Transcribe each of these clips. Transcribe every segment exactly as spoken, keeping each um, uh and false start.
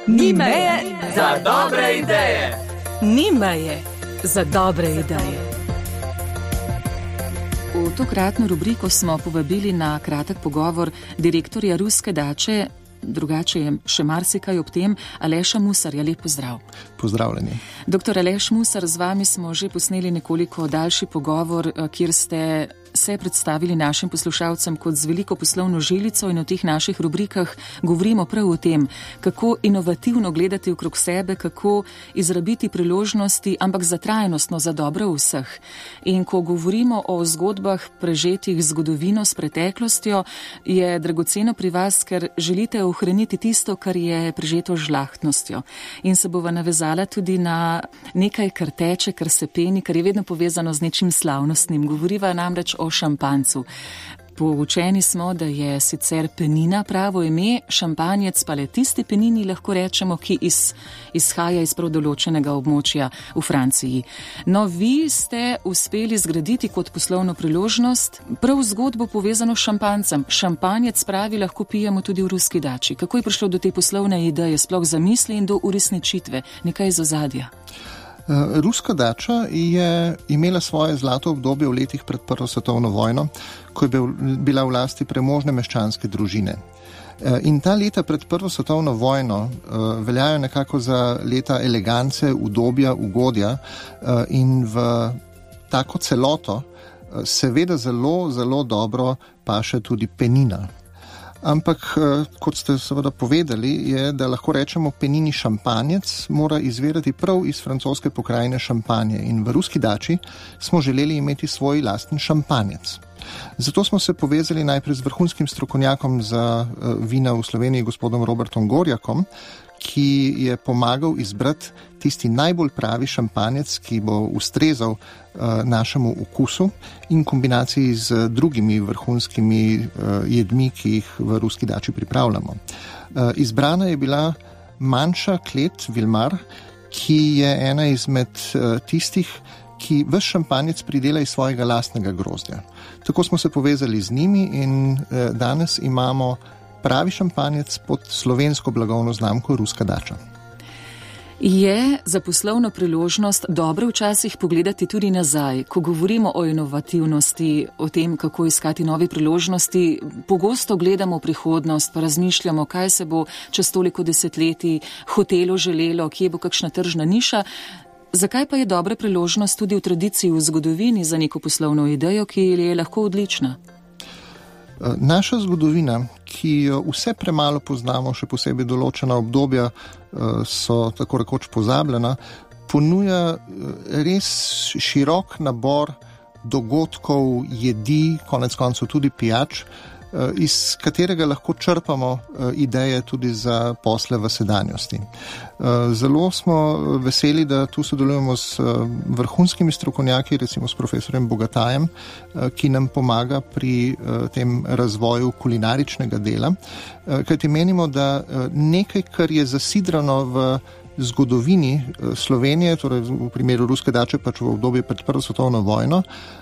Ni meje za dobre ideje. Ni meje za dobre ideje. V tokratno rubriko smo povabili na kratek pogovor direktorja Ruske dače, drugače je še marsikaj ob tem, Aleša Musarja. Lep pozdrav. Pozdravljeni. Doktor Aleš Musar, z vami smo že posneli nekoliko daljši pogovor, kjer ste se predstavili našim poslušalcem kot z veliko poslovno žilico, in v teh naših rubrikah govorimo prav o tem, kako inovativno gledati okrog sebe, kako izrabiti priložnosti, ampak za trajnostno, za dobro vseh. In ko govorimo o zgodbah prežetih zgodovino s preteklostjo, je dragoceno pri vas, ker želite ohraniti tisto, kar je prežeto z žlahtnostjo. In se bova navezala tudi na nekaj, kar teče, kar se peni, kar je vedno povezano z nečim slavnostnim. Govoriva namreč o šampancu. Poučeni smo, da je sicer penina pravo ime, šampanjec pa le tisti penini, lahko rečemo, ki iz, izhaja iz prav določenega območja v Franciji. No, vi ste uspeli zgraditi kot poslovno priložnost prav zgodbo povezano s šampancem. Šampanjec pravi lahko pijemo tudi v Ruski dači. Kako je prišlo do te poslovne ideje, sploh za misli in do uresničitve? Nekaj iz ozadja. Ruska dača je imela svoje zlato obdobje v letih pred Prvo svetovno vojno, ko je bila v lasti premožne meščanske družine. In ta leta pred Prvo svetovno vojno veljajo nekako za leta elegance, udobja, ugodja, in v tako celoto seveda zelo, zelo dobro paše tudi penina. Ampak, kot ste seveda povedali, je, da lahko rečemo penini šampanjec mora izvirati prav iz francoske pokrajine Šampanje, in v Ruski dači smo želeli imeti svoj lasten šampanjec. Zato smo se povezali najprej z vrhunskim strokovnjakom za vina v Sloveniji, gospodom Robertom Gorjakom, ki je pomagal izbrati tisti najbolj pravi šampanjec, ki bo ustrezal uh, našemu okusu in kombinaciji z drugimi vrhunskimi uh, jedmi, ki jih v Ruski dači pripravljamo. Uh, izbrana je bila manjša klet Vilmar, ki je ena izmed uh, tistih, ki ves šampanjec pridela iz svojega lastnega grozdja. Tako smo se povezali z njimi in uh, danes imamo pravi šampanjec pod slovensko blagovno znamko Ruska dača. Je za poslovno priložnost dobro včasih pogledati tudi nazaj, ko govorimo o inovativnosti, o tem, kako iskati nove priložnosti, pogosto gledamo prihodnost, pa razmišljamo, kaj se bo čez toliko desetletij hotelo želelo, kje bo kakšna tržna niša. Zakaj pa je dobra priložnost tudi v tradiciji, v zgodovini za neko poslovno idejo, ki je lahko odlična? Naša zgodovina, ki jo vse premalo poznamo, še posebej določena obdobja so tako rekoč pozabljena, ponuja res širok nabor dogodkov, jedi, konec koncev tudi pijač, iz katerega lahko črpamo ideje tudi za posle v sedanjosti. Zelo smo veseli, da tu sodelujemo s vrhunskimi strokovnjaki, recimo s profesorjem Bogatajem, ki nam pomaga pri tem razvoju kulinaričnega dela, kajti menimo, da nekaj, kar je zasidrano v zgodovini Slovenije, torej v primeru Ruske dače pač v obdobju pred Prvo svetovno vojno,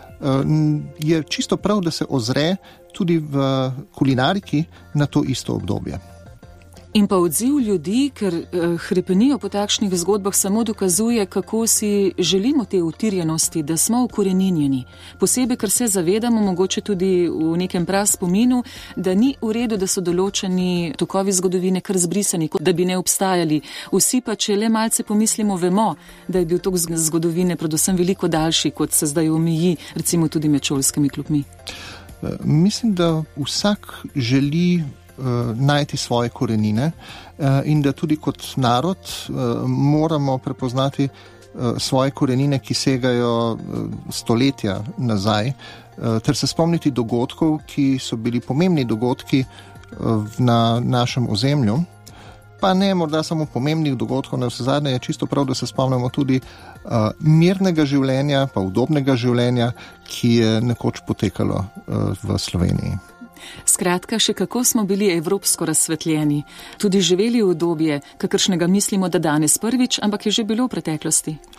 je čisto prav, da se ozre tudi v kulinariki na to isto obdobje. In pa odziv ljudi, ker eh, hrepenijo po takšnih zgodbah, samo dokazuje, kako si želimo te utirjenosti, da smo ukoreninjeni. Posebej, ker se zavedamo, mogoče tudi v nekem praspominu, da ni v redu, da so določeni tokovi zgodovine kar zbrisani, da bi ne obstajali. Vsi pa, če le malce pomislimo, vemo, da je bil tok zgodovine predvsem veliko daljši, kot se zdaj omeji, recimo tudi med šolskimi klopmi. Mislim, da vsak želi najti svoje korenine in da tudi kot narod moramo prepoznati svoje korenine, ki segajo stoletja nazaj, ter se spomniti dogodkov, ki so bili pomembni dogodki na našem ozemlju, pa ne morda samo pomembnih dogodkov, na vse zadnje je čisto prav, da se spomnimo tudi mirnega življenja, pa udobnega življenja, ki je nekoč potekalo v Sloveniji. Skratka, še kako smo bili evropsko razsvetljeni, tudi živeli v obdobje, kakršnega mislimo, da danes prvič, ampak je že bilo v preteklosti.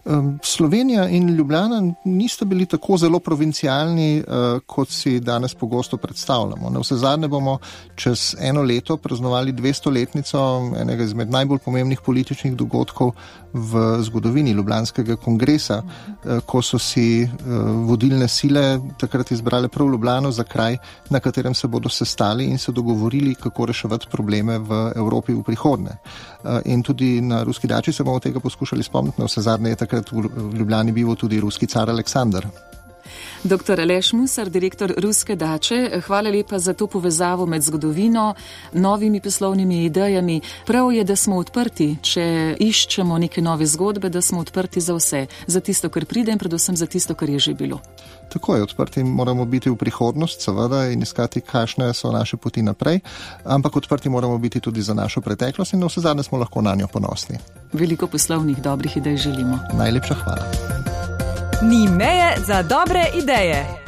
Slovenija in Ljubljana nista bili tako zelo provincialni, kot si danes pogosto predstavljamo. Na vse zadnje bomo čez eno leto praznovali dvestoletnico enega izmed najbolj pomembnih političnih dogodkov v zgodovini Ljubljanskega kongresa, ko so si vodilne sile takrat izbrale prav Ljubljano za kraj, na katerem se bodo sestali in se dogovorili, kako reševati probleme v Evropi v prihodnje. In tudi na Ruski dači se bomo tega poskušali spomniti, na vse zadnje je takrat v Ljubljani bival tudi ruski car Aleksandar. Doktor Aleš Musar, direktor Ruske dače, hvala lepa za to povezavo med zgodovino, novimi poslovnimi idejami. Prav je, da smo odprti, če iščemo neke nove zgodbe, da smo odprti za vse, za tisto, kar pride in predvsem za tisto, kar je že bilo. Tako je, odprti moramo biti v prihodnost, seveda, in iskati, kakšne so naše poti naprej, ampak odprti moramo biti tudi za našo preteklost in na vse zadnje smo lahko na njo ponosni. Veliko poslovnih dobrih idej želimo. Najlepša hvala. Ni meje za dobre ideje.